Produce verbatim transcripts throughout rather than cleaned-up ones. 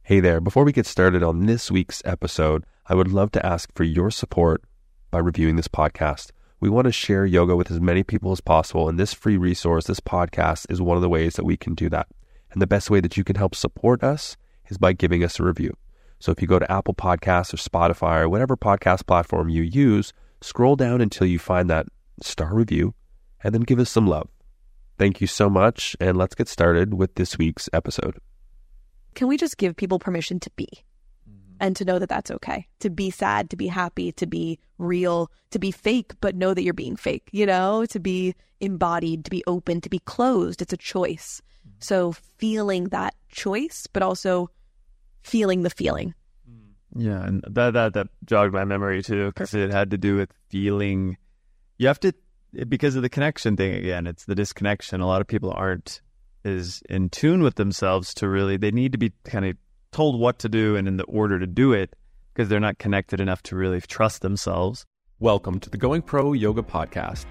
Hey there, before we get started on this week's episode, I would love to ask for your support by reviewing this podcast. We want to share yoga with as many people as possible, and this free resource, this podcast, is one of the ways that we can do that. And the best way that you can help support us is by giving us a review. So if you go to Apple Podcasts or Spotify or whatever podcast platform you use, scroll down until you find that star review and then give us some love. Thank you so much, and let's get started with this week's episode. Can we just give people permission to be and to know that that's okay? To be sad, to be happy, to be real, to be fake, but know that you're being fake, you know, to be embodied, to be open, to be closed. It's a choice. So feeling that choice, but also feeling the feeling. Yeah, and that that, that jogged my memory too, because it had to do with feeling. You have to, because of the connection thing again, it's the disconnection. A lot of people aren't is in tune with themselves to really, they need to be kind of told what to do and in the order to do it because they're not connected enough to really trust themselves. Welcome to the Going Pro Yoga Podcast.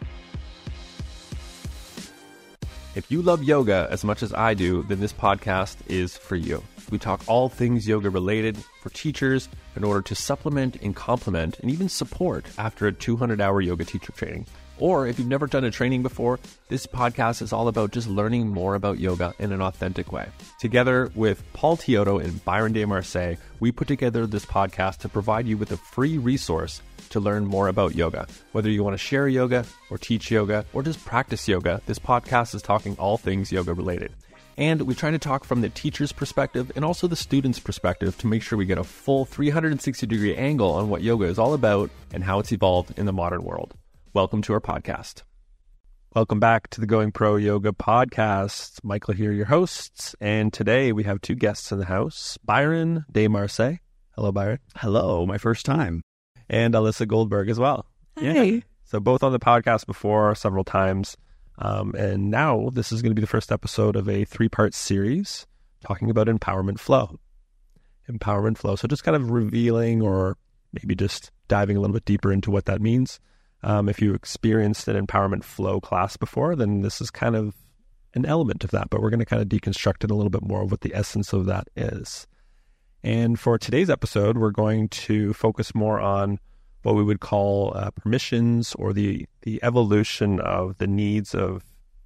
If you love yoga as much as I do, then this podcast is for you. We talk all things yoga related for teachers in order to supplement and complement and even support after a two hundred hour yoga teacher training. Or if you've never done a training before, this podcast is all about just learning more about yoga in an authentic way. Together with Paul Teodo and Byron De Marseille, we put together this podcast to provide you with a free resource to learn more about yoga. Whether you want to share yoga or teach yoga or just practice yoga, this podcast is talking all things yoga related. And we try to talk from the teacher's perspective and also the student's perspective to make sure we get a full three hundred sixty degree angle on what yoga is all about and how it's evolved in the modern world. Welcome to our podcast. Welcome back to the Going Pro Yoga Podcast. Michael here, your hosts. And today we have two guests in the house, Byron De Marseille. Hello, Byron. Hello, my first time. And Alyssa Goldberg as well. Hey. Yeah. So both on the podcast before several times. Um, and now this is going to be the first episode of a three-part series talking about empowerment flow. Empowerment flow. So just kind of revealing or maybe just diving a little bit deeper into what that means. Um, if you experienced an empowerment flow class before, then this is kind of an element of that, but we're going to kind of deconstruct it a little bit more of what the essence of that is. And for today's episode, we're going to focus more on what we would call uh, permissions or the, the evolution of the needs of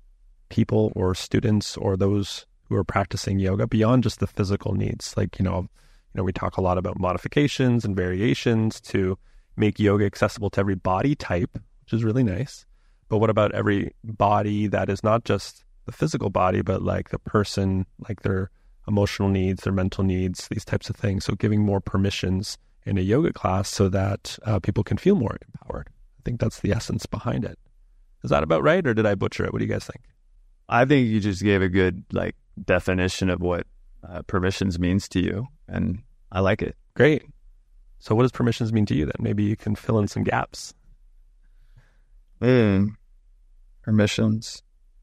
people or students or those who are practicing yoga beyond just the physical needs. Like, you know, you know, we talk a lot about modifications and variations to make yoga accessible to every body type, which is really nice. But what about every body that is not just the physical body, but like the person, like their emotional needs, their mental needs, these types of things. So giving more permissions in a yoga class so that uh, people can feel more empowered. I think that's the essence behind it. Is that about right? Or did I butcher it? What do you guys think? I think you just gave a good like definition of what uh, permissions means to you. And I like it. Great. So what does permissions mean to you then? Maybe you can fill in some gaps. Mm. Permissions.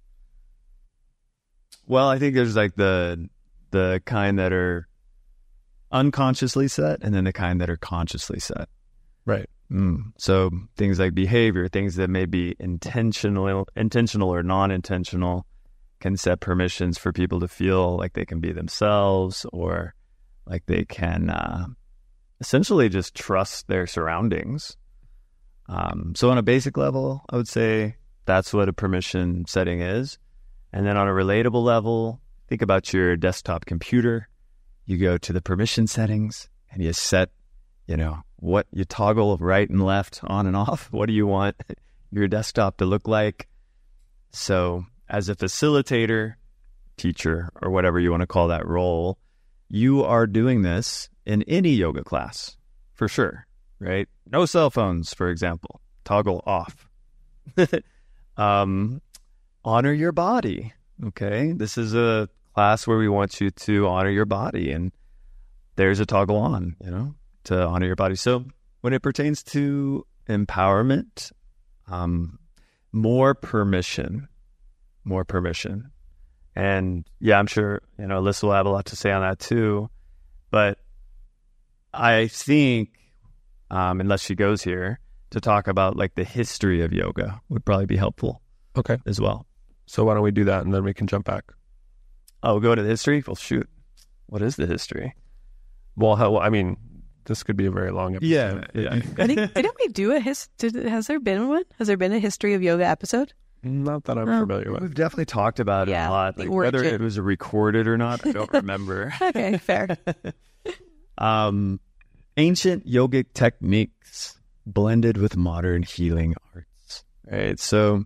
Well, I think there's like the the kind that are unconsciously set and then the kind that are consciously set. Right. Mm. So things like behavior, things that may be intentional, intentional or non-intentional can set permissions for people to feel like they can be themselves or like they can uh, essentially just trust their surroundings. Um, so on a basic level, I would say that's what a permission setting is. And then on a relatable level, think about your desktop computer. You go to the permission settings and you set, you know, what you toggle right and left on and off. What do you want your desktop to look like? So as a facilitator, teacher, or whatever you want to call that role, you are doing this in any yoga class, for sure, right? No cell phones, for example. Toggle off. um, honor your body, okay? This is a class where we want you to honor your body, and there's a toggle on, you know, to honor your body. So when it pertains to empowerment, um, more permission, more permission. And yeah, I'm sure, you know, Alyssa will have a lot to say on that too. But I think, um, unless she goes here, to talk about like the history of yoga would probably be helpful. Okay. As well. So why don't we do that and then we can jump back? Oh, go to the history? Well, shoot. What is the history? Well, how, I mean, this could be a very long episode. Yeah, yeah. I think didn't we do a his? Did, has there been one? Has there been a history of yoga episode? Not that I'm Oh. familiar with. We've definitely talked about it Yeah, a lot. the Like, whether origin. it was recorded or not, I don't remember. Okay, fair. um, ancient yogic techniques blended with modern healing arts. Right. So,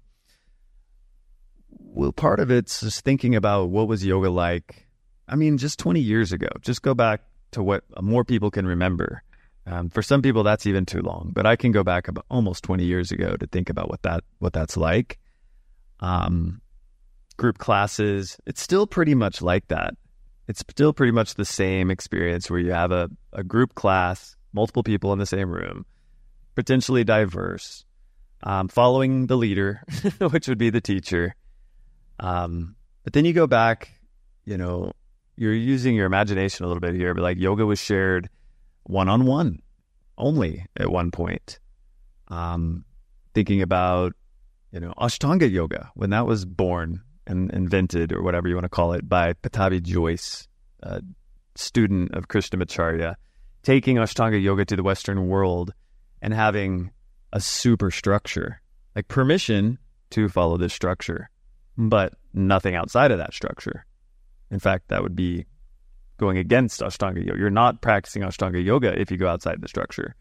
well, part of it's just thinking about what was yoga like. I mean, just twenty years ago. Just go back to what more people can remember. Um, for some people, that's even too long. But I can go back about almost twenty years ago to think about what that what that's like. Um, group classes, it's still pretty much like that. It's still pretty much the same experience where you have a, a group class, multiple people in the same room, potentially diverse, um, following the leader, which would be the teacher. Um, but then you go back, you know, you're using your imagination a little bit here, but like yoga was shared one-on-one only at one point. Um, thinking about, you know, Ashtanga yoga, when that was born and invented, or whatever you want to call it, by Pattabhi Jois, a student of Krishnamacharya, taking Ashtanga yoga to the Western world and having a super structure, like permission to follow this structure, but nothing outside of that structure. In fact, that would be going against Ashtanga yoga. You're not practicing Ashtanga yoga if you go outside the structure.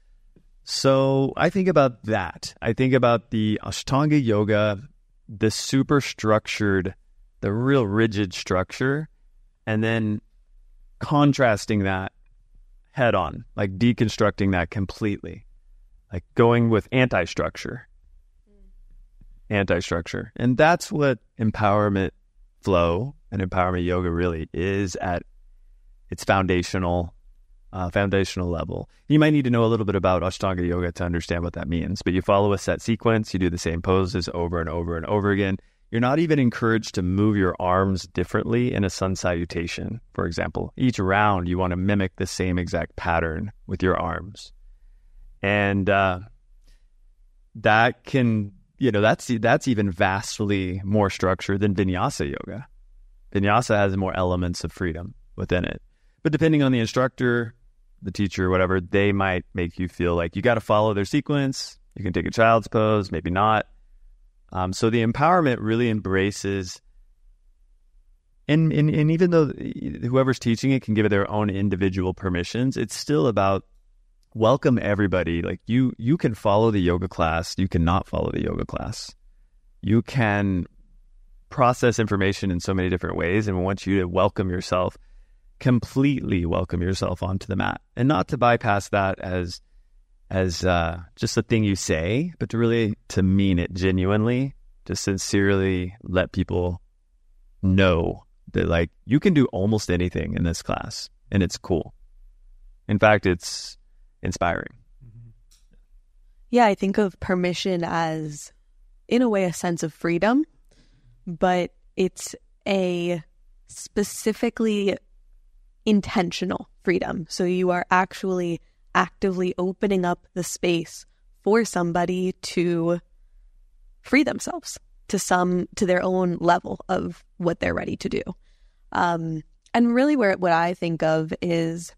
So I think about that. I think about the Ashtanga yoga, the super structured, the real rigid structure, and then contrasting that head on, like deconstructing that completely, like going with anti-structure, anti-structure. And that's what empowerment flow and empowerment yoga really is at its foundational uh, foundational level. You might need to know a little bit about Ashtanga yoga to understand what that means, but you follow a set sequence, you do the same poses over and over and over again. You're not even encouraged to move your arms differently in a sun salutation, for example. Each round, you want to mimic the same exact pattern with your arms. And uh, that can, you know, that's that's even vastly more structured than Vinyasa yoga. Vinyasa has more elements of freedom within it. But depending on the instructor, the teacher, whatever, they might make you feel like you got to follow their sequence. You can take a child's pose, maybe not. Um, so the empowerment really embraces, and, and and even though whoever's teaching it can give it their own individual permissions, it's still about welcome everybody. Like you, you can follow the yoga class. You cannot follow the yoga class. You can process information in so many different ways, and we want you to welcome yourself, completely welcome yourself onto the mat, and not to bypass that as as uh, just a thing you say, but to really to mean it genuinely, to sincerely let people know that like you can do almost anything in this class, and it's cool. In fact, it's inspiring. Yeah, I think of permission as, in a way, a sense of freedom, but it's a specifically intentional freedom. So you are actually actively opening up the space for somebody to free themselves to some to their own level of what they're ready to do. Um, and really where what I think of is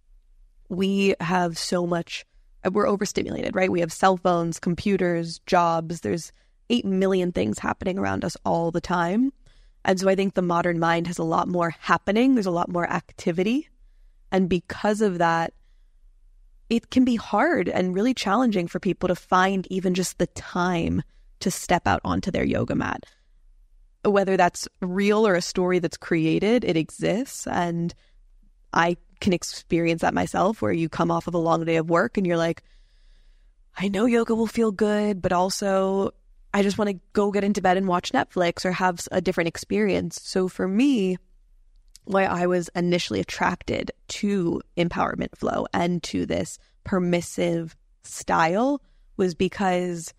we have so much, we're overstimulated, right? We have cell phones, computers, jobs. There's eight million things happening around us all the time. And so I think the modern mind has a lot more happening. There's a lot more activity. And because of that, it can be hard and really challenging for people to find even just the time to step out onto their yoga mat. Whether that's real or a story that's created, it exists. And I can experience that myself, where you come off of a long day of work and you're like, I know yoga will feel good, but also I just want to go get into bed and watch Netflix or have a different experience. So for me, why I was initially attracted to empowerment flow and to this permissive style was because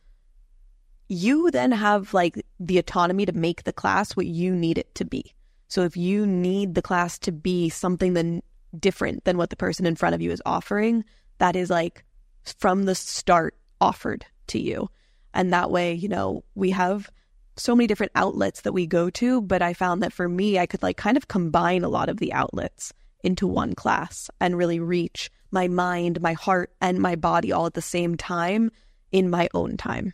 you then have like the autonomy to make the class what you need it to be. So if you need the class to be something then different than what the person in front of you is offering, that is like from the start offered to you. And that way, you know, we have so many different outlets that we go to, but I found that for me, I could like kind of combine a lot of the outlets into one class and really reach my mind, my heart, and my body all at the same time in my own time.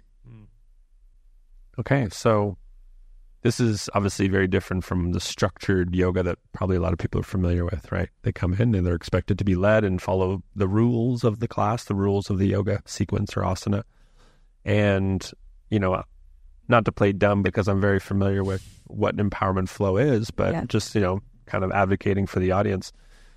Okay, so this is obviously very different from the structured yoga that probably a lot of people are familiar with, right? They come in and they're expected to be led and follow the rules of the class, the rules of the yoga sequence or asana. And, you know, not to play dumb because I'm very familiar with what empowerment flow is, but Yeah. just, you know, kind of advocating for the audience.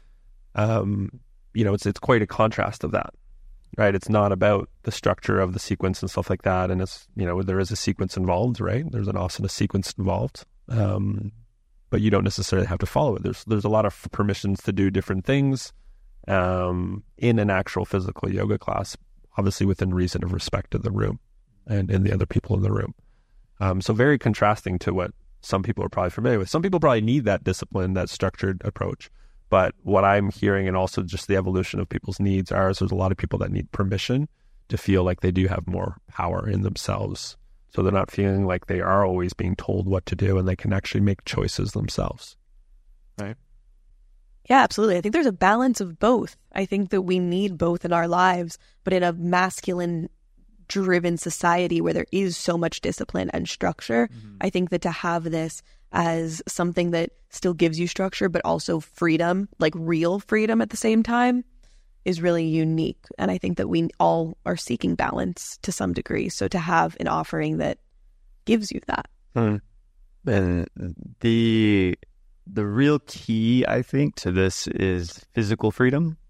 Um, you know, it's it's quite a contrast of that, right? It's not about the structure of the sequence and stuff like that. And it's, you know, there is a sequence involved, right? There's an asana sequence involved. Um, but you don't necessarily have to follow it. There's there's a lot of permissions to do different things um, in an actual physical yoga class, obviously within reason of respect to the room and, and the other people in the room. Um, so very contrasting to what some people are probably familiar with. Some people probably need that discipline, that structured approach. But what I'm hearing, and also just the evolution of people's needs, are is there's a lot of people that need permission to feel like they do have more power in themselves. So they're not feeling like they are always being told what to do, and they can actually make choices themselves. Right? Yeah, absolutely. I think there's a balance of both. I think that we need both in our lives, but in a masculine driven society where there is so much discipline and structure, mm-hmm. I think that to have this as something that still gives you structure, but also freedom, like real freedom at the same time, is really unique. And I think that we all are seeking balance to some degree. So to have an offering that gives you that. Hmm. And the the real key, I think, to this is physical freedom.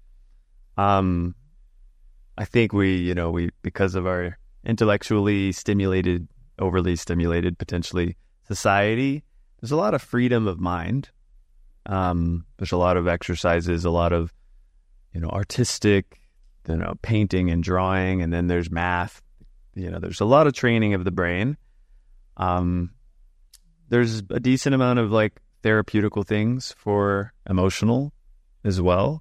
Um, I think we, you know, we because of our intellectually stimulated, overly stimulated, potentially society, there's a lot of freedom of mind. Um, there's a lot of exercises, a lot of, you know, artistic, you know, painting and drawing, and then there's math. You know, there's a lot of training of the brain. Um, there's a decent amount of like therapeutical things for emotional as well.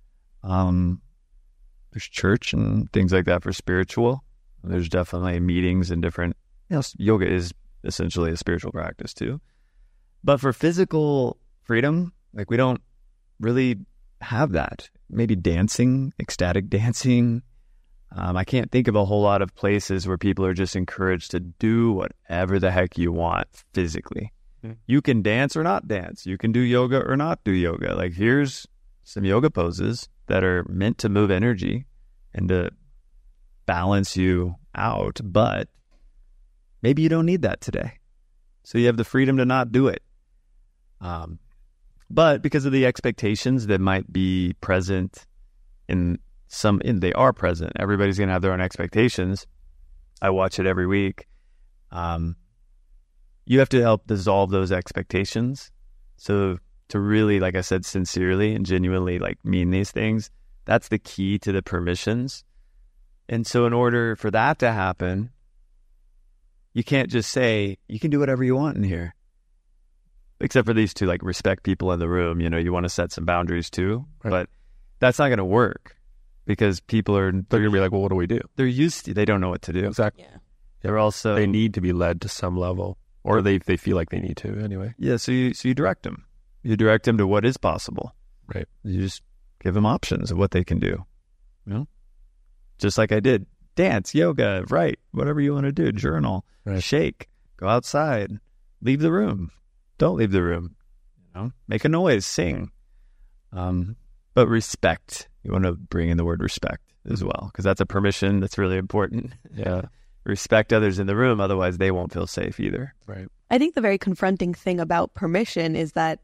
Um, there's church and things like that for spiritual. There's definitely meetings and different, you know, yoga is essentially a spiritual practice too. But for physical freedom, like we don't really have that. Maybe dancing, ecstatic dancing. Um, I can't think of a whole lot of places where people are just encouraged to do whatever the heck you want physically. Mm-hmm. You can dance or not dance. You can do yoga or not do yoga. Like here's some yoga poses that are meant to move energy and to balance you out, but maybe you don't need that today. So you have the freedom to not do it. Um, but because of the expectations that might be present in some, in, they are present. Everybody's going to have their own expectations. I watch it every week. Um, you have to help dissolve those expectations. So to really, like I said, sincerely and genuinely like mean these things, that's the key to the permissions. And so in order for that to happen, you can't just say, you can do whatever you want in here. Except for these two, like respect people in the room. You know, you want to set some boundaries too. Right. But that's not going to work because people are, they're going to be like, well, what do we do? They're used to, they don't know what to do. Exactly. Yeah. They're also, they need to be led to some level, or they they feel like they need to anyway. Yeah. So you, so you direct them. You direct them to what is possible. Right. You just give them options of what they can do. You know, just like I did. Dance, yoga, write, whatever you want to do, journal, right. Shake, go outside, leave the room. Don't leave the room, you know, make a noise, sing. Um, but respect, you want to bring in the word respect as well, because that's a permission that's really important. Yeah. Respect others in the room, otherwise they won't feel safe either. Right. I think the very confronting thing about permission is that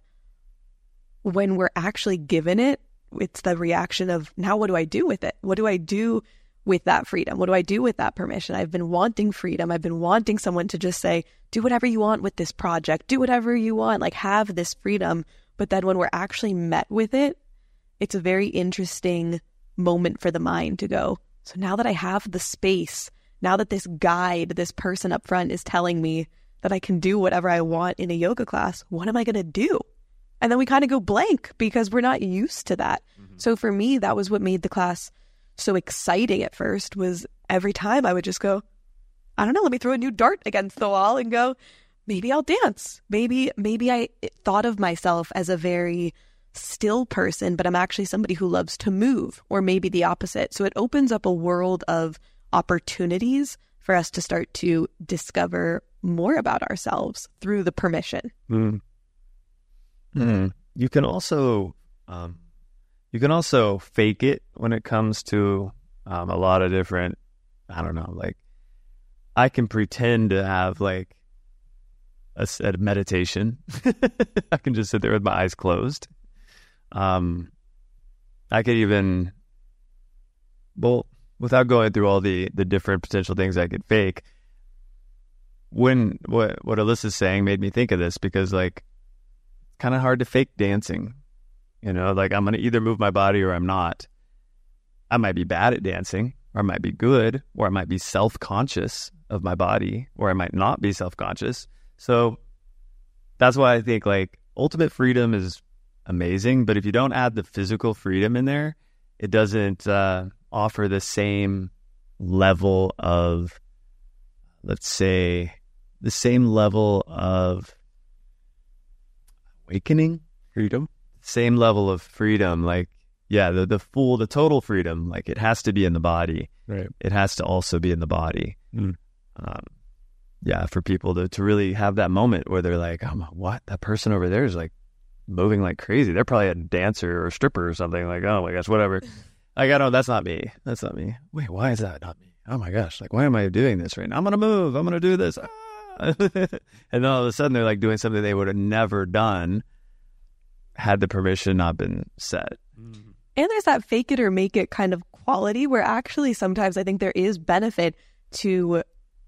when we're actually given it, it's the reaction of, now what do I do with it? What do I do with that freedom? What do I do with that permission? I've been wanting freedom. I've been wanting someone to just say, do whatever you want with this project, do whatever you want, like have this freedom. But then when we're actually met with it, it's a very interesting moment for the mind to go, so now that I have the space, now that this guide, this person up front is telling me that I can do whatever I want in a yoga class, what am I going to do? And then we kind of go blank because we're not used to that. Mm-hmm. So for me, that was what made the class so exciting at first, was every time I would just go, I don't know, let me throw a new dart against the wall and go, maybe I'll dance. Maybe, maybe I thought of myself as a very still person, but I'm actually somebody who loves to move, or maybe the opposite. So it opens up a world of opportunities for us to start to discover more about ourselves through the permission. Mm. Mm. You can also, um, you can also fake it when it comes to um, a lot of different, I don't know, like I can pretend to have like a, a meditation. I can just sit there with my eyes closed. Um, I could even, well, without going through all the, the different potential things I could fake, when what what Alyssa's saying made me think of this, because like kind of hard to fake dancing, you know, like I'm going to either move my body or I'm not. I might be bad at dancing, or I might be good, or I might be self-conscious of my body, or I might not be self-conscious. So that's why I think like ultimate freedom is amazing, but if you don't add the physical freedom in there, it doesn't uh, offer the same level of, let's say, the same level of awakening, freedom, same level of freedom. Like, yeah, the, the full, the total freedom, like it has to be in the body. Right. It has to also be in the body. Mm. Um, yeah, for people to, to really have that moment where they're like, oh, what? That person over there is like moving like crazy. They're probably a dancer or a stripper or something. Like, oh my gosh, whatever. Like, I don't, that's not me. That's not me. Wait, why is that not me? Oh my gosh, like, why am I doing this right now? I'm going to move. I'm going to do this. Ah. And then all of a sudden they're like doing something they would have never done had the permission not been set. And there's that fake it or make it kind of quality where actually sometimes I think there is benefit to,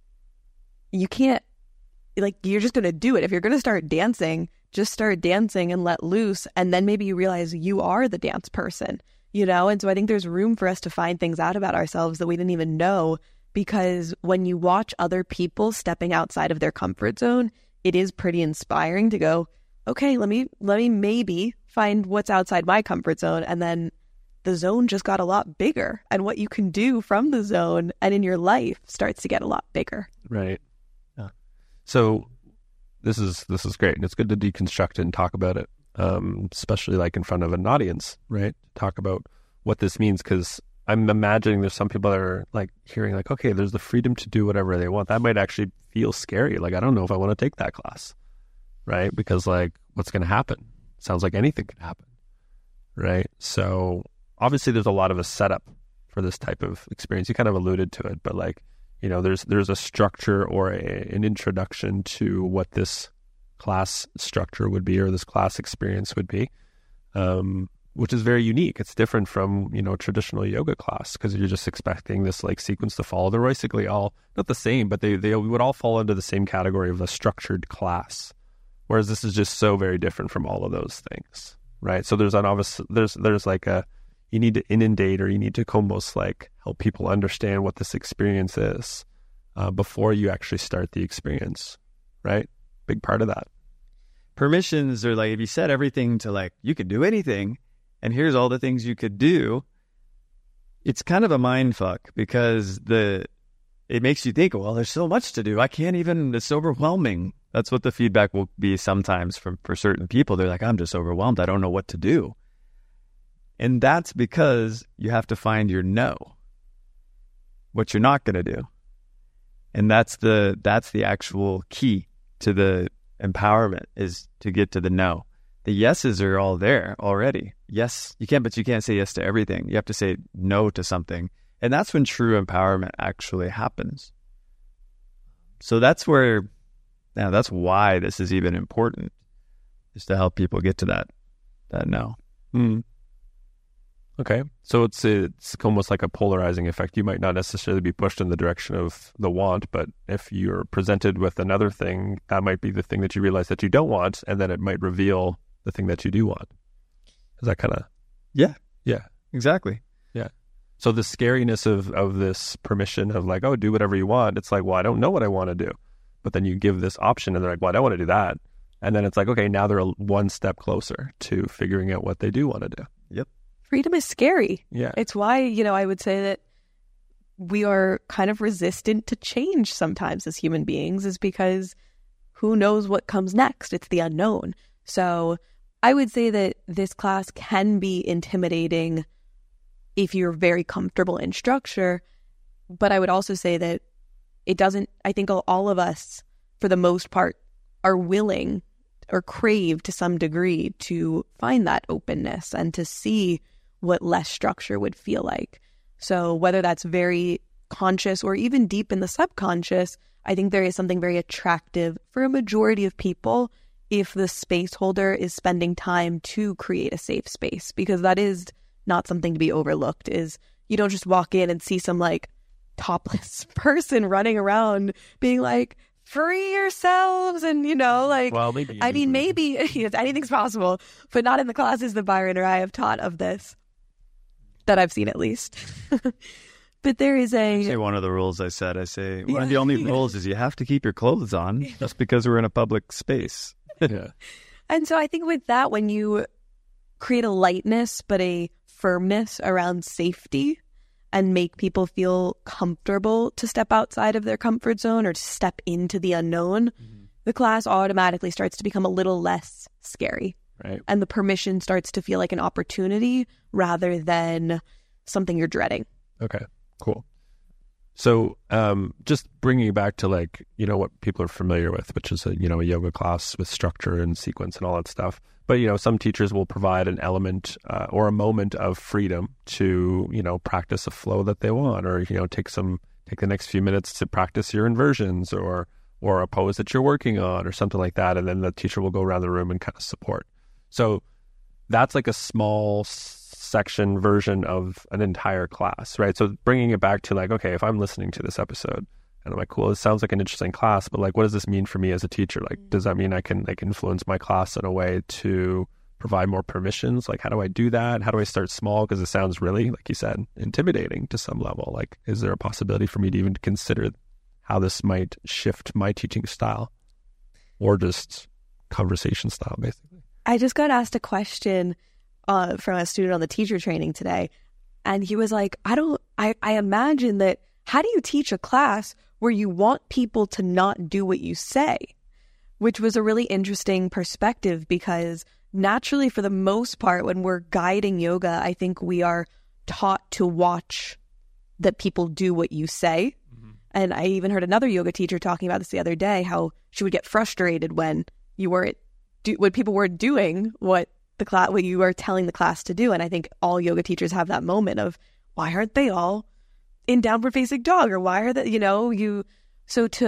you can't, like, you're just going to do it. If you're going to start dancing, just start dancing and let loose. And then maybe you realize you are the dance person, you know? And so I think there's room for us to find things out about ourselves that we didn't even know, because when you watch other people stepping outside of their comfort zone, it is pretty inspiring to go, okay, let me, let me maybe find what's outside my comfort zone. And then the zone just got a lot bigger, and what you can do from the zone and in your life starts to get a lot bigger. Right. Yeah. So this is this is great, and it's good to deconstruct it and talk about it, um, especially like in front of an audience, right? Talk about what this means, because I'm imagining there's some people that are like hearing like, okay, there's the freedom to do whatever they want. That might actually feel scary. Like, I don't know if I want to take that class, right? Because like, what's going to happen? Sounds like anything can happen, right? So obviously there's a lot of a setup for this type of experience. You kind of alluded to it, but like, you know, there's there's a structure or a, an introduction to what this class structure would be, or this class experience would be, um, which is very unique. It's different from, you know, traditional yoga class, because you're just expecting this like sequence to follow. They're basically all not the same, but they, they would all fall into the same category of a structured class. Whereas this is just so very different from all of those things, right? So there's an obvious, there's, there's like a, you need to inundate, or you need to almost like help people understand what this experience is uh, before you actually start the experience, right? Big part of that. Permissions are like, if you set everything to like, you could do anything, and here's all the things you could do, it's kind of a mind fuck, because the it makes you think, well, there's so much to do. I can't even, it's overwhelming. That's what the feedback will be sometimes from for certain people. They're like, I'm just overwhelmed. I don't know what to do. And that's because you have to find your no, what you're not going to do. And that's the that's the actual key to the empowerment, is to get to the no. The yeses are all there already. Yes, you can, but you can't say yes to everything. You have to say no to something. And that's when true empowerment actually happens. So that's where, now that's why this is even important, is to help people get to that, that no. Mm. Okay. So it's it's almost like a polarizing effect. You might not necessarily be pushed in the direction of the want, but if you're presented with another thing, that might be the thing that you realize that you don't want, and then it might reveal the thing that you do want. Is that kind of... Yeah. Yeah. Exactly. Yeah. So the scariness of, of this permission of like, oh, do whatever you want. It's like, well, I don't know what I want to do. But then you give this option and they're like, well, I don't want to do that. And then it's like, okay, now they're one step closer to figuring out what they do want to do. Yep. Freedom is scary. Yeah. It's why, you know, I would say that we are kind of resistant to change sometimes as human beings is because who knows what comes next? It's the unknown. So I would say that this class can be intimidating if you're very comfortable in structure. But I would also say that it doesn't, I think all of us, for the most part, are willing or crave to some degree to find that openness and to see what less structure would feel like. So whether that's very conscious or even deep in the subconscious, I think there is something very attractive for a majority of people if the space holder is spending time to create a safe space, because that is not something to be overlooked. Is you don't just walk in and see some like topless person running around being like, free yourselves, and you know, like, well, maybe I mean, maybe anything's possible, but not in the classes that Byron or I have taught of this, that I've seen at least. But there is a... I say one of the rules I said, I say, one yeah. of the only rules is you have to keep your clothes on yeah. just because we're in a public space. Yeah. And so I think with that, when you create a lightness, but a firmness around safety and make people feel comfortable to step outside of their comfort zone or to step into the unknown, mm-hmm. the class automatically starts to become a little less scary. Right. And the permission starts to feel like an opportunity rather than something you're dreading. Okay, cool. So um, just bringing it back to like, you know, what people are familiar with, which is a, you know, a yoga class with structure and sequence and all that stuff. But, you know, some teachers will provide an element uh, or a moment of freedom to, you know, practice a flow that they want, or, you know, take some, take the next few minutes to practice your inversions or, or a pose that you're working on or something like that. And then the teacher will go around the room and kind of support. So that's like a small section version of an entire class, right? So bringing it back to like, okay, if I'm listening to this episode and I'm like, cool, this sounds like an interesting class, but like, what does this mean for me as a teacher? Like, does that mean I can like influence my class in a way to provide more permissions? Like, how do I do that? How do I start small? Because it sounds really, like you said, intimidating to some level. Like, is there a possibility for me to even consider how this might shift my teaching style or just conversation style, basically? I just got asked a question uh, from a student on the teacher training today. And he was like, I don't, I, I imagine that, how do you teach a class where you want people to not do what you say? Which was a really interesting perspective, because naturally, for the most part, when we're guiding yoga, I think we are taught to watch that people do what you say. Mm-hmm. And I even heard another yoga teacher talking about this the other day, how she would get frustrated when you weren't, do, when people weren't doing what the class, what you are telling the class to do. And I think all yoga teachers have that moment of, why aren't they all in downward facing dog, or why are they, you know, you, so to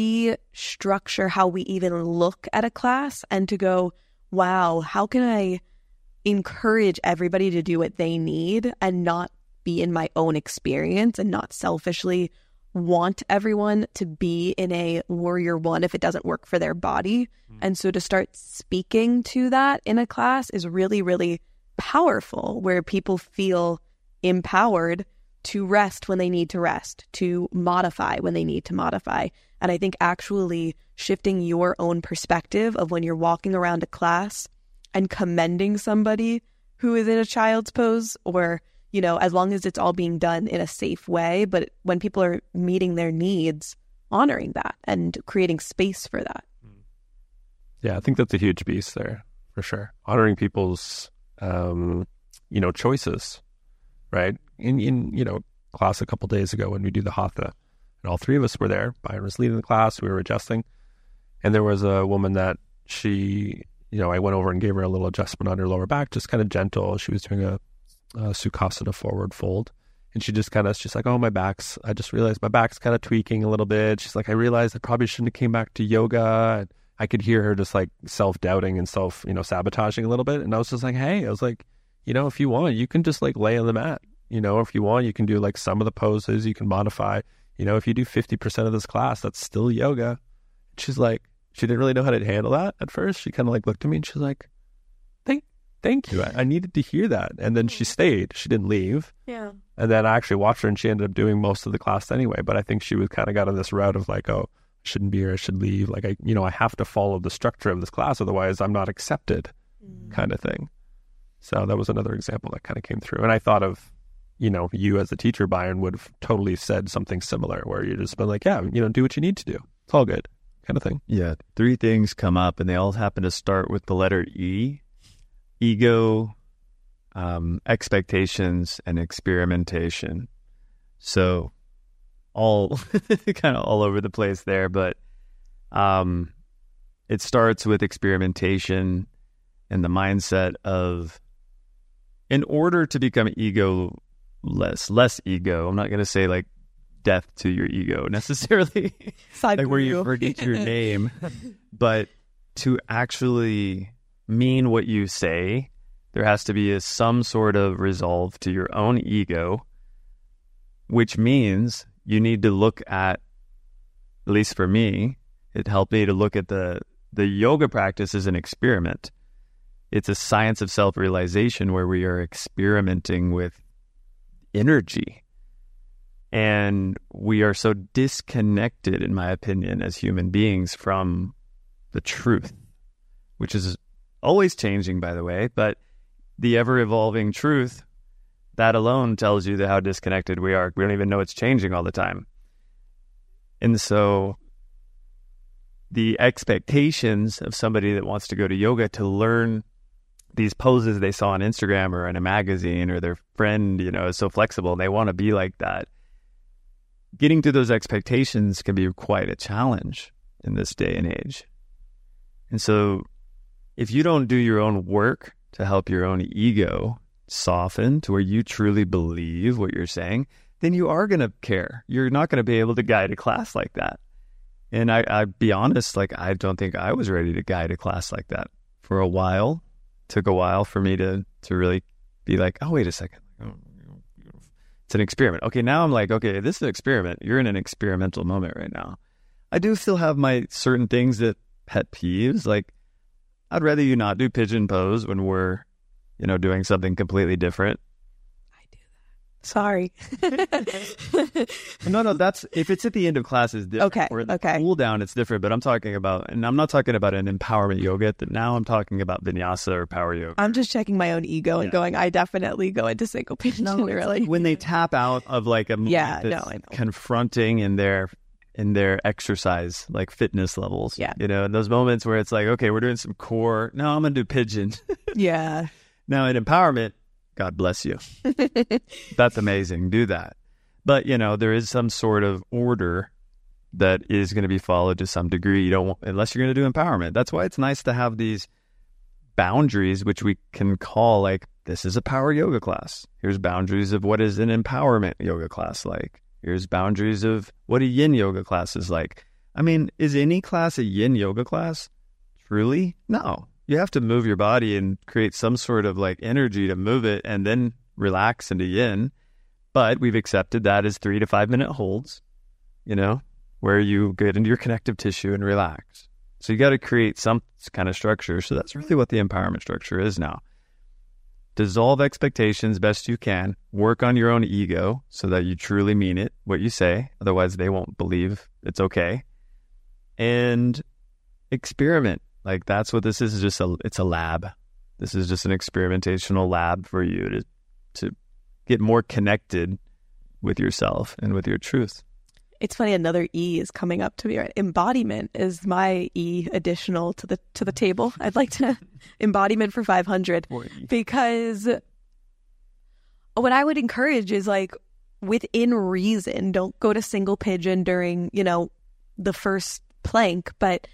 restructure how we even look at a class and to go, wow, how can I encourage everybody to do what they need and not be in my own experience and not selfishly want everyone to be in a warrior one if it doesn't work for their body. Mm. And so to start speaking to that in a class is really, really powerful, where people feel empowered to rest when they need to rest, to modify when they need to modify. And I think actually shifting your own perspective of when you're walking around a class and commending somebody who is in a child's pose, or, you know, as long as it's all being done in a safe way, but when people are meeting their needs, honoring that and creating space for that. Yeah, I think that's a huge piece there, for sure. Honoring people's, um, you know, choices, right? In, in, you know, class a couple days ago when we do the Hatha, and all three of us were there. Byron was leading the class, we were adjusting, and there was a woman that she, you know, I went over and gave her a little adjustment on her lower back, just kind of gentle. She was doing a, a Sukhasana forward fold, and she just kind of, she's like, oh, my back's, I just realized my back's kind of tweaking a little bit. She's like, I realized I probably shouldn't have came back to yoga. And I could hear her just like self-doubting and self, you know, sabotaging a little bit. And I was just like, hey, I was like, you know, if you want, you can just like lay on the mat. You know, if you want, you can do like some of the poses, you can modify. You know, if you do fifty percent of this class, that's still yoga. She's like, she didn't really know how to handle that at first. She kind of like looked at me and she's like, thank, thank you. I, I needed to hear that. And then she stayed. She didn't leave. Yeah. And then I actually watched her and she ended up doing most of the class anyway. But I think she was kind of got on this route of like, oh, I shouldn't be here. I should leave. Like, I, you know, I have to follow the structure of this class. Otherwise, I'm not accepted, mm. kind of thing. So that was another example that kind of came through. And I thought of you know, you as a teacher, Byron, would have totally said something similar where you just been like, yeah, you know, do what you need to do. It's all good kind of thing. Yeah. Three things come up and they all happen to start with the letter E: ego, um, expectations, and experimentation. So all kind of all over the place there, but um, it starts with experimentation and the mindset of, in order to become ego less, less ego, I'm not going to say like death to your ego necessarily, Side like where you view. forget your name, but to actually mean what you say, there has to be a, some sort of resolve to your own ego, which means you need to look at, at least for me, it helped me to look at the, the yoga practice as an experiment. It's a science of self-realization where we are experimenting with energy. And we are so disconnected, in my opinion, as human beings from the truth, which is always changing, by the way, but the ever-evolving truth, that alone tells you that how disconnected we are. We don't even know it's changing all the time. And so the expectations of somebody that wants to go to yoga to learn these poses they saw on Instagram or in a magazine, or their friend, you know, is so flexible and they want to be like that. Getting to those expectations can be quite a challenge in this day and age. And so if you don't do your own work to help your own ego soften to where you truly believe what you're saying, then you are going to care. You're not going to be able to guide a class like that. And I, I be honest, like, I don't think I was ready to guide a class like that for a while. It took a while for me to, to really be like, oh, wait a second. It's an experiment. Okay, now I'm like, okay, this is an experiment. You're in an experimental moment right now. I do still have my certain things that pet peeves. Like, I'd rather you not do pigeon pose when we're, you know, doing something completely different. I do that. Sorry. No, no, that's, if it's at the end of class, it's different. Okay, Or the okay. cool down, it's different. But I'm talking about, and I'm not talking about an empowerment yoga. Now I'm talking about vinyasa or power yoga. I'm just checking my own ego and Yeah. going, I definitely go into syncopation. No, it's really. like when they tap out of like a movement Yeah, that's no, I know. confronting in their in their exercise, like fitness levels. Yeah. You know, in those moments where it's like, okay, we're doing some core. No, I'm gonna do pigeon. Yeah. Now in empowerment, God bless you. That's amazing. Do that. But you know, there is some sort of order that is going to be followed to some degree. You don't want, unless you're going to do empowerment. That's why it's nice to have these boundaries, which we can call like, this is a power yoga class. Here's boundaries of what is an empowerment yoga class like. Here's boundaries of what a yin yoga class is like. I mean, is any class a yin yoga class? Truly? No. You have to move your body and create some sort of like energy to move it and then relax into yin. But we've accepted that as three to five minute holds, you know, where you get into your connective tissue and relax. So you got to create some kind of structure. So that's really what the empowerment structure is now. Dissolve expectations best you can. Work on your own ego so that you truly mean it, what you say. Otherwise, they won't believe it's okay. And experiment. Like, that's what this is. Is just a, it's a lab. This is just an experimentational lab for you to, to get more connected with yourself and with your truth. It's funny, another E is coming up to me, right? Embodiment is my E additional to the to the table. I'd like to embodiment for five hundred, because what I would encourage is like, within reason, don't go to single pigeon during, you know, the first plank, but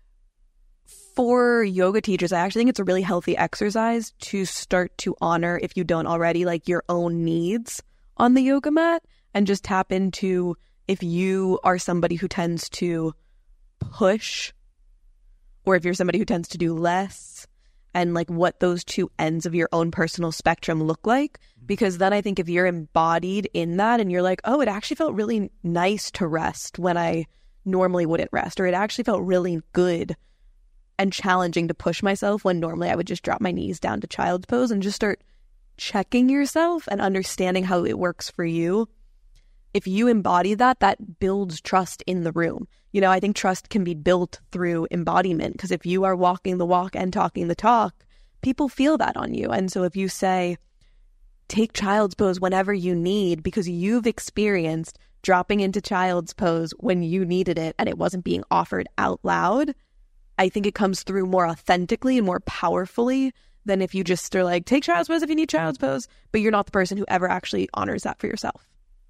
for yoga teachers, I actually think it's a really healthy exercise to start to honor, if you don't already, like your own needs on the yoga mat, and just tap into, if you are somebody who tends to push, or if you're somebody who tends to do less, and like what those two ends of your own personal spectrum look like. Because then I think if you're embodied in that and you're like, oh, it actually felt really nice to rest when I normally wouldn't rest, or it actually felt really good and challenging to push myself when normally I would just drop my knees down to child's pose, and just start checking yourself and understanding how it works for you. If you embody that, that builds trust in the room. You know, I think trust can be built through embodiment, because if you are walking the walk and talking the talk, people feel that on you. And so if you say, take child's pose whenever you need because you've experienced dropping into child's pose when you needed it and it wasn't being offered out loud. I think it comes through more authentically and more powerfully than if you just are like, take child's pose if you need child's pose, but you're not the person who ever actually honors that for yourself.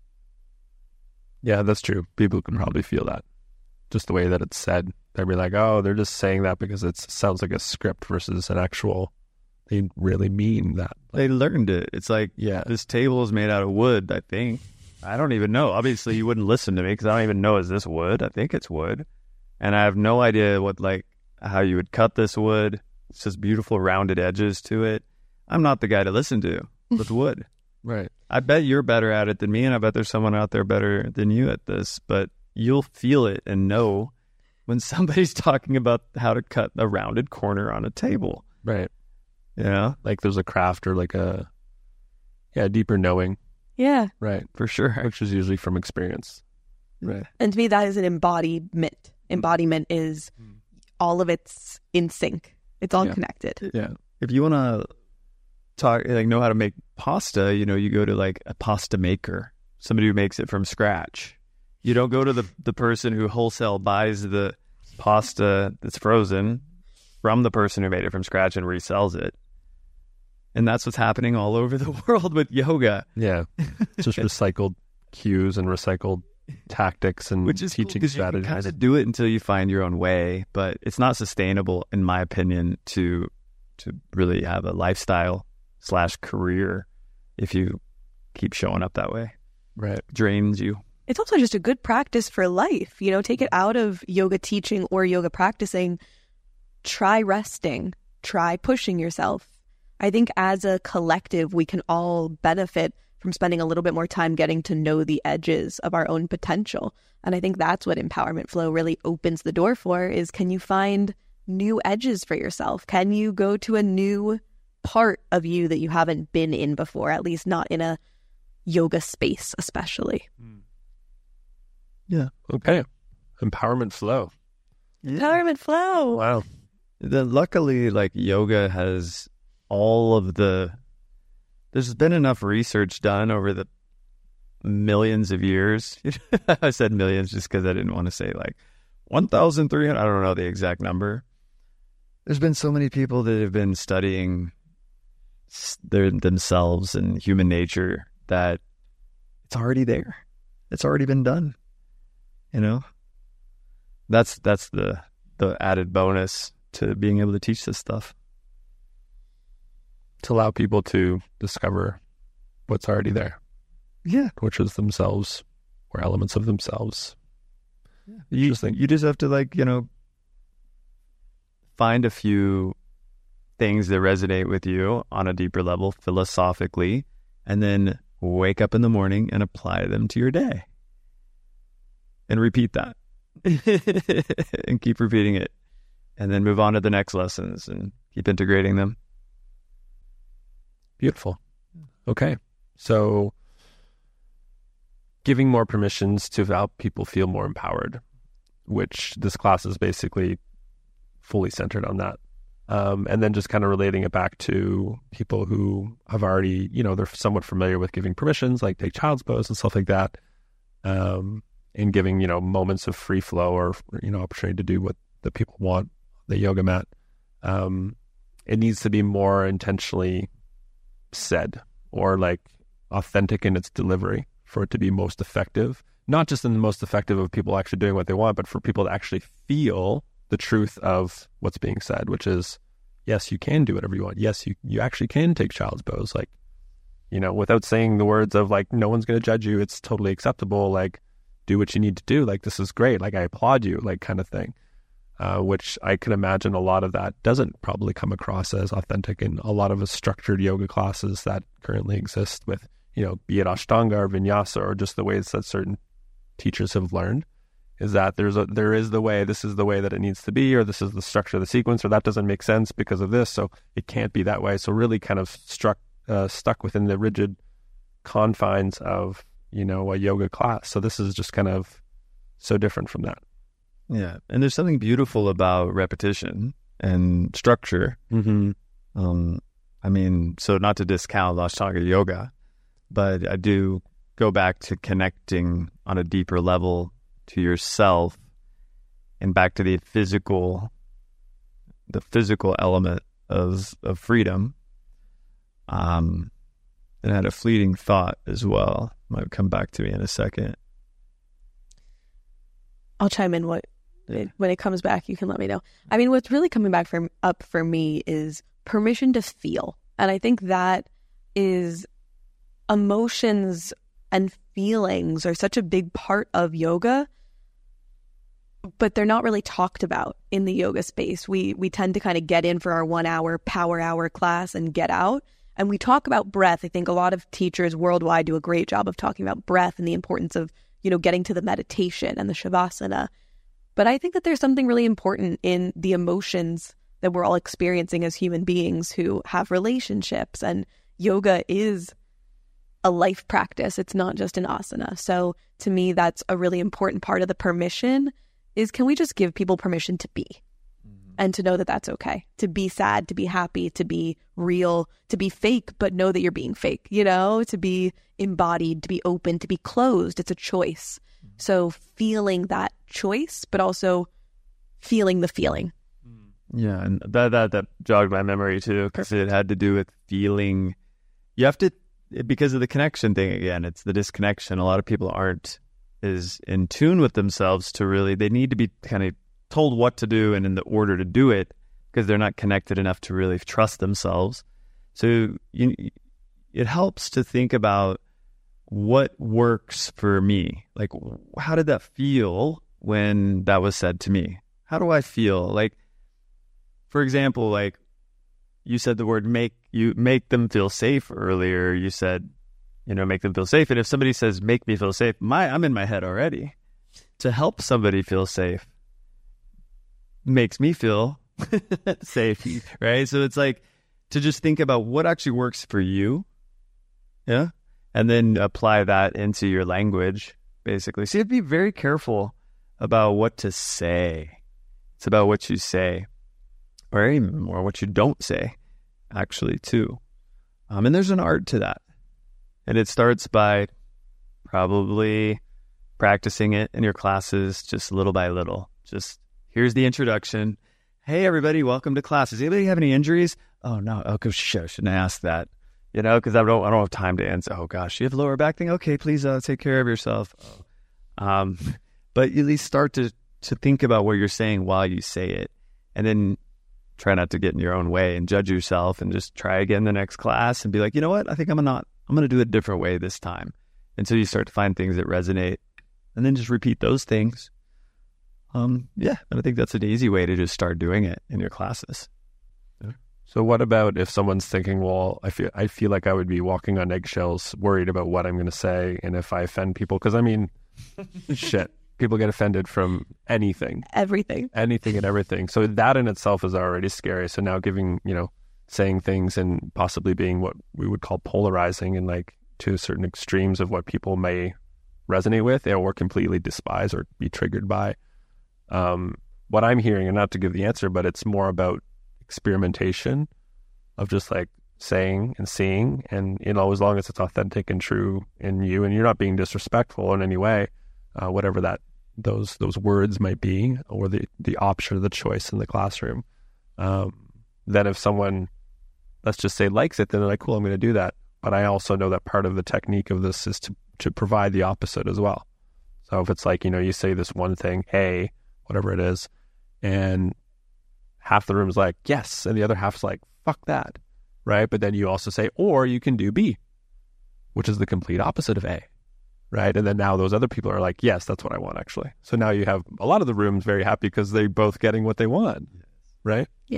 Yeah, that's true. People can probably feel that. Just the way that it's said. They'd be like, oh, they're just saying that because it sounds like a script versus an actual, they really mean that. They learned it. It's like, yeah, this table is made out of wood, I think. I don't even know. Obviously, you wouldn't listen to me because I don't even know, is this wood? I think it's wood. And I have no idea what, like, how you would cut this wood. It's just beautiful rounded edges to it. I'm not the guy to listen to with wood. Right. I bet you're better at it than me, and I bet there's someone out there better than you at this. But you'll feel it and know when somebody's talking about how to cut a rounded corner on a table. Right. You know? Like there's a craft or like a, yeah, deeper knowing. Yeah. Right. For sure. Which is usually from experience. Right. And to me, that is an embodiment. Embodiment is all of it's in sync. It's all yeah. connected. Yeah. If you want to talk, like know how to make pasta, you know, you go to like a pasta maker, somebody who makes it from scratch. You don't go to the, the person who wholesale buys the pasta that's frozen from the person who made it from scratch and resells it. And that's what's happening all over the world with yoga. Yeah. Just recycled cues and recycled tactics and Which is teaching cool, strategies. You can kind of do it until you find your own way, but it's not sustainable, in my opinion, to to really have a lifestyle slash career if you keep showing up that way. Right. Drains you. It's also just a good practice for life. You know, take it out of yoga teaching or yoga practicing. Try resting. Try pushing yourself. I think as a collective, we can all benefit from spending a little bit more time getting to know the edges of our own potential. And I think that's what Empowerment Flow really opens the door for, is can you find new edges for yourself? Can you go to a new part of you that you haven't been in before, at least not in a yoga space, especially. Yeah. Okay. Empowerment Flow. Yeah. Empowerment Flow. Wow. The, luckily, like yoga has all of the, there's been enough research done over the millions of years. I said millions just because I didn't want to say like one thousand three hundred. I don't know the exact number. There's been so many people that have been studying their themselves and human nature that it's already there. It's already been done. You know, that's that's the the added bonus to being able to teach this stuff. To allow people to discover what's already there. Yeah. Which is themselves or elements of themselves. Yeah. You, you just have to, like, you know, find a few things that resonate with you on a deeper level philosophically, and then wake up in the morning and apply them to your day. And repeat that. And keep repeating it. And then move on to the next lessons and keep integrating them. Beautiful. Okay. So giving more permissions to help people feel more empowered, which this class is basically fully centered on that. Um, and then just kind of relating it back to people who have already, you know, they're somewhat familiar with giving permissions, like take child's pose and stuff like that. Um, and giving, you know, moments of free flow or, you know, opportunity to do what the people want, the yoga mat. Um, it needs to be more intentionally said or like authentic in its delivery for it to be most effective. Not just in the most effective of people actually doing what they want, but for people to actually feel the truth of what's being said, which is, yes, you can do whatever you want. Yes, you, you actually can take child's pose. Like, you know, without saying the words of like, no one's going to judge you. It's totally acceptable. Like, do what you need to do. Like, this is great. Like, I applaud you, like kind of thing. Uh, which I can imagine a lot of that doesn't probably come across as authentic in a lot of the structured yoga classes that currently exist with, you know, be it Ashtanga or Vinyasa or just the ways that certain teachers have learned, is that there's a, there is the way, this is the way that it needs to be, or this is the structure of the sequence, or that doesn't make sense because of this, so it can't be that way. So really kind of struck, uh, stuck within the rigid confines of, you know, a yoga class. So this is just kind of so different from that. Yeah. And there's something beautiful about repetition and structure. Mm-hmm. Um, I mean, so not to discount Ashtanga yoga, but I do go back to connecting on a deeper level to yourself and back to the physical, the physical element of of freedom. Um, and I had a fleeting thought as well. Might come back to me in a second. I'll chime in what Yeah. when it comes back. You can let me know. I mean, what's really coming back from up for me is permission to feel, and I think that is emotions and feelings are such a big part of yoga, but they're not really talked about in the yoga space. We we tend to kind of get in for our one hour power hour class and get out. And we talk about breath. I think a lot of teachers worldwide do a great job of talking about breath and the importance of, you know, getting to the meditation and the shavasana. But I think that there's something really important in the emotions that we're all experiencing as human beings who have relationships. And yoga is a life practice. It's not just an asana. So to me, that's a really important part of the permission is, can we just give people permission to be? And to know that that's okay, to be sad, to be happy, to be real, to be fake, but know that you're being fake, you know, to be embodied, to be open, to be closed. It's a choice. So feeling that choice, but also feeling the feeling. Yeah, and that that, that jogged my memory too, because it had to do with feeling. You have to, because of the connection thing again, it's the disconnection. A lot of people aren't as in tune with themselves to really, they need to be kind of told what to do and in the order to do it, because they're not connected enough to really trust themselves. So you, it helps to think about what works for me. Like, how did that feel when that was said to me? How do I feel? Like, for example, like you said the word make, you make them feel safe earlier. You said, you know, make them feel safe. And if somebody says, make me feel safe, my, I'm in my head already. To help somebody feel safe makes me feel safe, right? So it's like to just think about what actually works for you, yeah, and then apply that into your language, basically. So you have to be very careful about what to say. It's about what you say, or even more what you don't say, actually, too. Um, and there's an art to that. And it starts by probably practicing it in your classes just little by little. Just here's the introduction. Hey, everybody, welcome to class. Does anybody have any injuries? Oh, no. Oh, shit, shouldn't I ask that? You know, because I don't, I don't have time to answer. Oh, gosh, you have lower back thing? Okay, please uh, take care of yourself. Oh. Um, but at least start to, to think about what you're saying while you say it. And then try not to get in your own way and judge yourself, and just try again the next class and be like, you know what? I think I'm not, I'm going to do it a different way this time. Until you start to find things that resonate. And then just repeat those things. Um, yeah, and I think that's an easy way to just start doing it in your classes. Yeah. So what about if someone's thinking, well, I feel I feel like I would be walking on eggshells, worried about what I'm going to say, and if I offend people, because I mean, shit, people get offended from anything, Everything, anything and everything. So that in itself is already scary. So now giving, you know, saying things and possibly being what we would call polarizing and like to certain extremes of what people may resonate with or completely despise or be triggered by. Um, what I'm hearing, and not to give the answer, but it's more about experimentation of just like saying and seeing, and, you know, as long as it's authentic and true in you and you're not being disrespectful in any way, uh, whatever that, those, those words might be, or the, the option or the choice in the classroom. Um, then if someone, let's just say, likes it, then they're like, cool, I'm going to do that. But I also know that part of the technique of this is to, to provide the opposite as well. So if it's like, you know, you say this one thing, hey, whatever it is, and half the room is like, yes, and the other half's like, fuck that, right? But then you also say, or you can do B, which is the complete opposite of A, right? And then now those other people are like, yes, that's what I want, actually. So now you have a lot of the rooms very happy because they're both getting what they want, right? Yeah.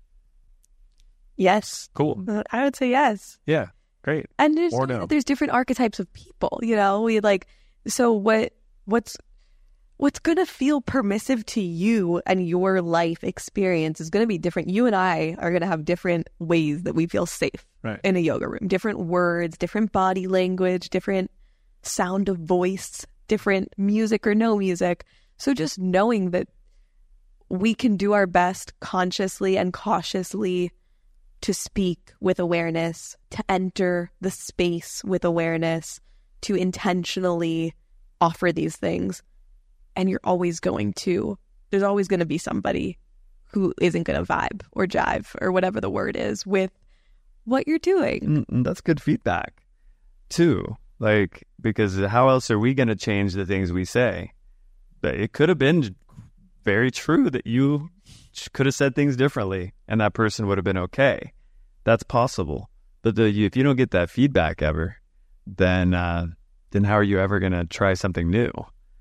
Yes. Cool. I would say yes. Yeah. Great. And there's, Or no. there's different archetypes of people, you know, we like, so what, what's, what's going to feel permissive to you and your life experience is going to be different. You and I are going to have different ways that we feel safe Right. in a yoga room, different words, different body language, different sound of voice, different music or no music. So just knowing that we can do our best consciously and cautiously to speak with awareness, to enter the space with awareness, to intentionally offer these things. And you're always going to, there's always going to be somebody who isn't going to vibe or jive or whatever the word is with what you're doing. Mm, that's good feedback too. Like, because how else are we going to change the things we say? But it could have been very true that you could have said things differently and that person would have been okay. That's possible. But the, if you don't get that feedback ever, then uh, then how are you ever going to try something new?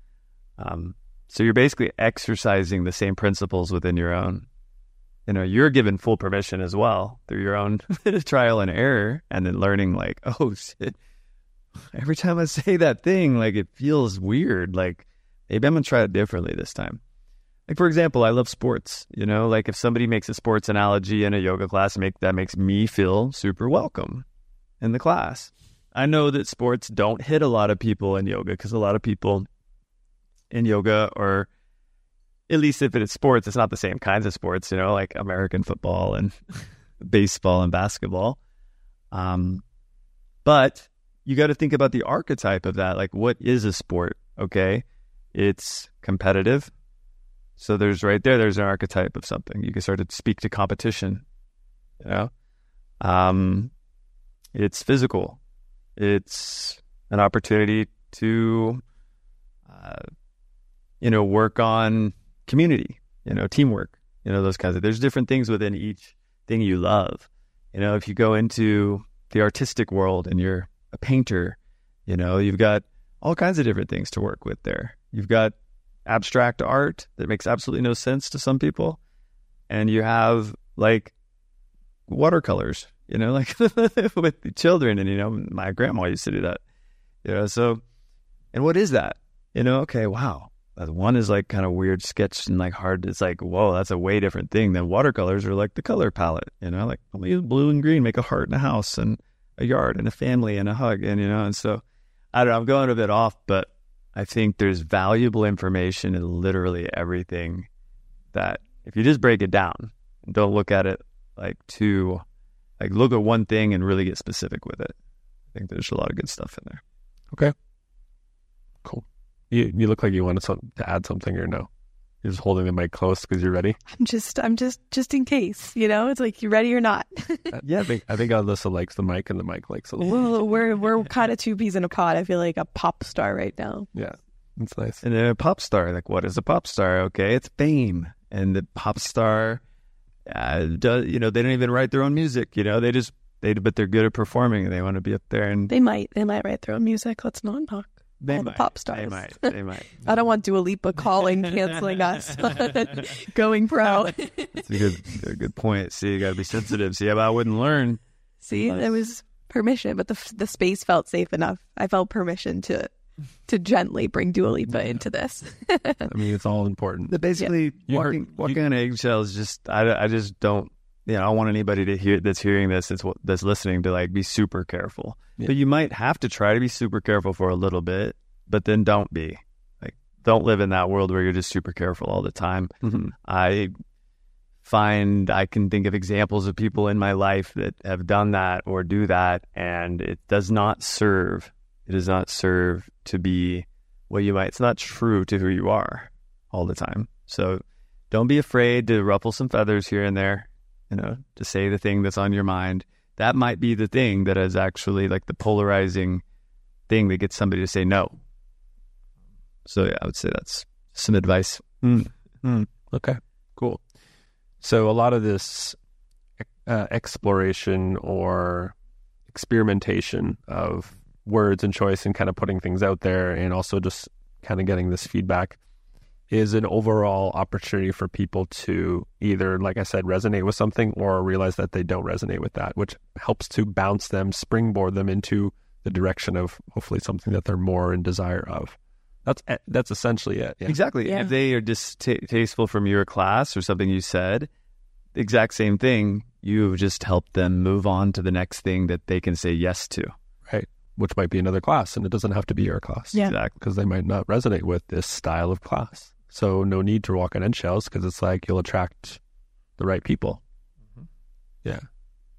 Um, so you're basically exercising the same principles within your own. You know, you're given full permission as well through your own trial and error, and then learning like, oh shit, every time I say that thing, like it feels weird. Like maybe I'm going to try it differently this time. Like, for example, I love sports, you know, like if somebody makes a sports analogy in a yoga class, make that makes me feel super welcome in the class. I know that sports don't hit a lot of people in yoga because a lot of people in yoga, or at least if it's sports, it's not the same kinds of sports, you know, like American football and baseball and basketball. Um, but you got to think about the archetype of that. Like, what is a sport? Okay. It's competitive. So there's right there, there's an archetype of something. You can start to speak to competition, you know? Um, it's physical. It's an opportunity to, uh, you know, work on community, you know, teamwork, you know, those kinds of, there's different things within each thing you love. You know, if you go into the artistic world and you're a painter, you know, you've got all kinds of different things to work with there. You've got abstract art that makes absolutely no sense to some people, and you have like watercolors, you know, like with the children, and you know, my grandma used to do that, you know. So, and what is that? You know, okay, wow, one is like kind of weird sketch and like hard. It's like, whoa, that's a way different thing than watercolors are like the color palette, you know, like I'll use blue and green, make a heart and a house and a yard and a family and a hug, and you know, and so I don't know, I'm going a bit off, but I think there's valuable information in literally everything that if you just break it down, don't look at it like too, like look at one thing and really get specific with it. I think there's a lot of good stuff in there. Okay. Cool. You you look like you wanted some, to add something, or no? You're just holding the mic close because you're ready? I'm just, I'm just, just in case, you know, it's like, you ready or not? Yeah, I think, I think Alyssa likes the mic and the mic likes Alyssa. Well, we're, we're kind of two peas in a pod. I feel like a pop star right now. Yeah, that's nice. And then a pop star, like what is a pop star? Okay, it's fame. And the pop star, uh, does, you know, they don't even write their own music, you know, they just, they, but they're good at performing and they want to be up there. And They might, they might write their own music. Let's not talk. They all might, the pop stars. They might. They might. I don't want Dua Lipa calling, canceling us, going pro. That's a good, a good point. See, you got to be sensitive. See, I wouldn't learn. See, there was permission, but the the space felt safe enough. I felt permission to to gently bring Dua Lipa into this. I mean, it's all important. But basically, You walking, heard- walking you- on eggshells. Just, I, I just don't. You know, I don't want anybody to hear that's hearing this, that's that's listening, to like be super careful. Yeah. But you might have to try to be super careful for a little bit, but then don't be. Like, don't live in that world where you're just super careful all the time. Mm-hmm. I find I can think of examples of people in my life that have done that or do that, and it does not serve. It does not serve to be what you might. It's not true to who you are all the time. So don't be afraid to ruffle some feathers here and there. You know, to say the thing that's on your mind. That might be the thing that is actually like the polarizing thing that gets somebody to say no. So yeah, I would say that's some advice. Mm. Mm. Okay, cool. So a lot of this uh, exploration or experimentation of words and choice and kind of putting things out there, and also just kind of getting this feedback, is an overall opportunity for people to either, like I said, resonate with something or realize that they don't resonate with that, which helps to bounce them, springboard them into the direction of hopefully something that they're more in desire of. That's that's essentially it. Yeah. Exactly. Yeah. If they are distasteful from your class or something you said, the exact same thing, you've just helped them move on to the next thing that they can say yes to. Right. Which might be another class, and it doesn't have to be your class. Yeah. Exactly. Because they might not resonate with this style of class. So no need to walk on eggshells, because it's like you'll attract the right people. Mm-hmm. Yeah.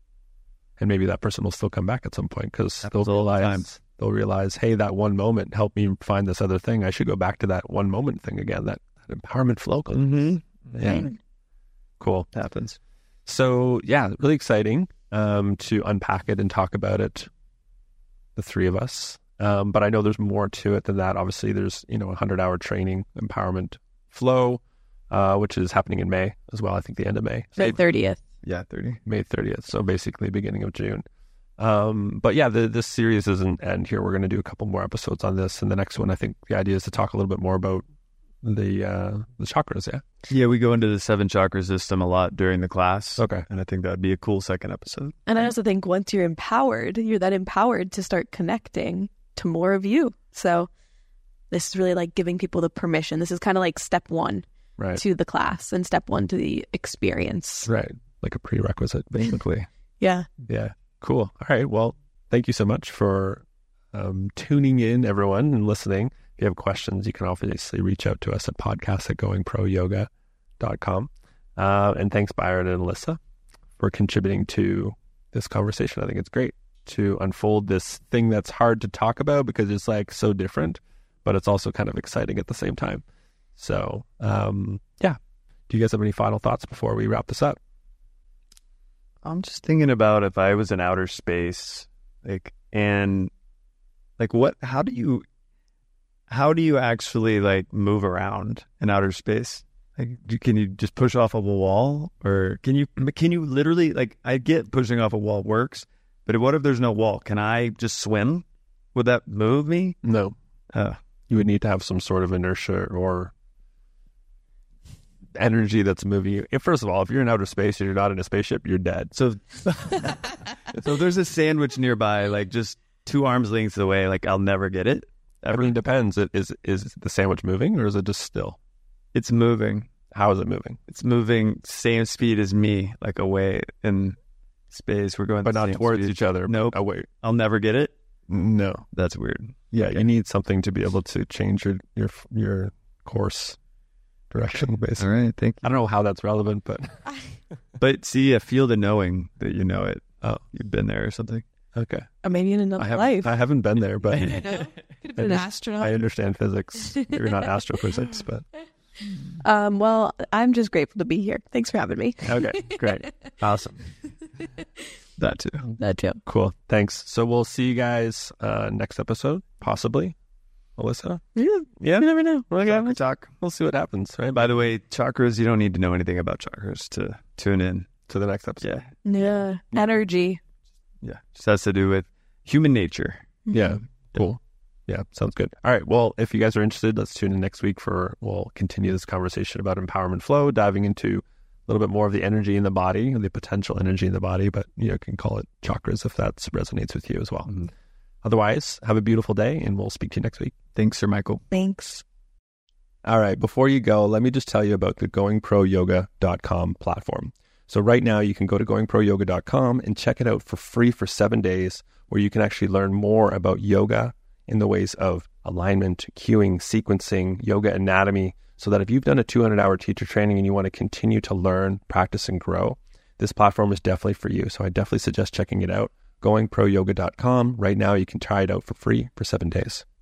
And maybe that person will still come back at some point because they'll all the time. realize, they'll realize, hey, that one moment helped me find this other thing. I should go back to that one moment thing again, that, that empowerment flow. Mm-hmm. Yeah. Right. Cool. Happens. So yeah, really exciting um, to unpack it and talk about it, the three of us. Um, but I know there's more to it than that. Obviously, there's, you know, a hundred hour training, empowerment flow, uh, which is happening in May as well. I think the end of May. May thirtieth. Yeah, thirty. May thirtieth. So basically beginning of June. Um, but yeah, the, this series doesn't end here. We're going to do a couple more episodes on this. And the next one, I think the idea is to talk a little bit more about the, uh, the chakras. Yeah. Yeah, we go into the seven chakra system a lot during the class. Okay. And I think that'd be a cool second episode. And I also think once you're empowered, you're then empowered to start connecting to more of you. So this is really like giving people the permission. This is kind of like step one Right. to the class and step one to the experience. Right. Like a prerequisite, basically. Yeah. Yeah. Cool. All right. Well, thank you so much for um, tuning in, everyone, and listening. If you have questions, you can obviously reach out to us at podcast at going pro yoga dot com. Uh, and thanks, Byron and Alyssa, for contributing to this conversation. I think it's great to unfold this thing that's hard to talk about because it's like so different, but it's also kind of exciting at the same time. So, um, yeah. Do you guys have any final thoughts before we wrap this up? I'm just thinking about if I was in outer space, like, and like what, how do you, how do you actually like move around in outer space? Like, do, can you just push off of a wall, or can you, can you literally, like, I get pushing off a wall works, but what if there's no wall? Can I just swim? Would that move me? No. Uh, You would need to have some sort of inertia or energy that's moving you. If, first of all, if you're in outer space and you're not in a spaceship, you're dead. so, so there's a sandwich nearby, like just two arms lengths away, like I'll never get it. I mean, it depends. It, is is the sandwich moving or is it just still? It's moving. How is it moving? It's moving same speed as me, like away in space. We're going, But the not same towards speed. each other. Nope. Oh, wait. I'll never get it. No. That's weird. Yeah, you need something to be able to change your your your course direction, basically. All right, thank you. I don't know how that's relevant, but But see, a field of knowing that you know it. Oh. You've been there or something. okay. Or maybe in another I haven't, life. I haven't been there, but I don't know. Could have been an astronaut. I understand physics. Maybe not astrophysics, but Um, well, I'm just grateful to be here. Thanks for having me. okay, great. Awesome. That too. That too. Cool. Thanks. So we'll see you guys uh, next episode, possibly. Alyssa? Yeah. Yeah. You never know. Chakra talk. We'll see what happens, right? By the way, chakras, you don't need to know anything about chakras to tune in. To the next episode. Yeah. Yeah. Energy. Yeah. Just has to do with human nature. Yeah. Cool. Yeah. Sounds good. All right. Well, if you guys are interested, let's tune in next week for, we'll continue this conversation about empowerment flow, diving into a little bit more of the energy in the body, the potential energy in the body, but you know, you can call it chakras if that resonates with you as well. Mm-hmm. Otherwise, have a beautiful day and we'll speak to you next week. Thanks, Sir Michael. Thanks. All right. Before you go, let me just tell you about the going pro yoga dot com platform. So right now you can go to going pro yoga dot com and check it out for free for seven days where you can actually learn more about yoga in the ways of alignment, cueing, sequencing, yoga anatomy, so that if you've done a two hundred hour teacher training and you want to continue to learn, practice, and grow, this platform is definitely for you. So I definitely suggest checking it out. going pro yoga dot com. Right now you can try it out for free for seven days.